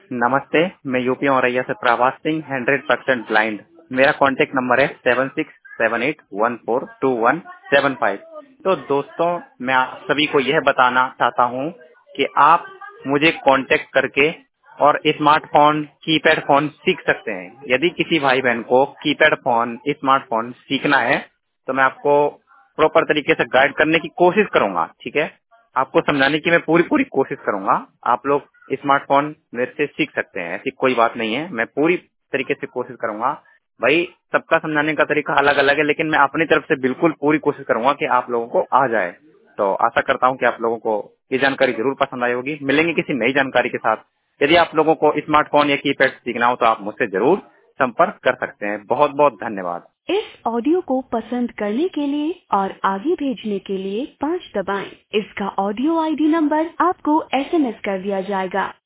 नमस्ते, मैं यूपी औरैया से प्रभास सिंह 100% ब्लाइंड। मेरा कॉन्टेक्ट नंबर है 7678142175। तो दोस्तों, मैं आप सभी को यह बताना चाहता हूं कि आप मुझे कांटेक्ट करके और स्मार्टफोन कीपैड फोन सीख सकते हैं। यदि किसी भाई बहन को कीपैड फोन स्मार्टफोन सीखना है तो मैं आपको प्रॉपर तरीके से गाइड करने की कोशिश करूंगा। ठीक है, आपको समझाने की मैं पूरी पूरी कोशिश करूंगा। आप लोग स्मार्टफोन मेरे से सीख सकते हैं, ऐसी कोई बात नहीं है। मैं पूरी तरीके से कोशिश करूंगा। भाई, सबका समझाने का तरीका अलग अलग है, लेकिन मैं अपनी तरफ से बिल्कुल पूरी कोशिश करूंगा कि आप लोगों को आ जाए। तो आशा करता हूं कि आप लोगों को ये जानकारी जरूर पसंद आई होगी। मिलेंगे किसी नई जानकारी के साथ। यदि आप लोगों को स्मार्टफोन या कीपैड सीखना हो तो आप मुझसे जरूर संपर्क कर सकते हैं। बहुत बहुत धन्यवाद। इस ऑडियो को पसंद करने के लिए और आगे भेजने के लिए 5 दबाएं। इसका ऑडियो आईडी नंबर आपको एसएमएस कर दिया जाएगा।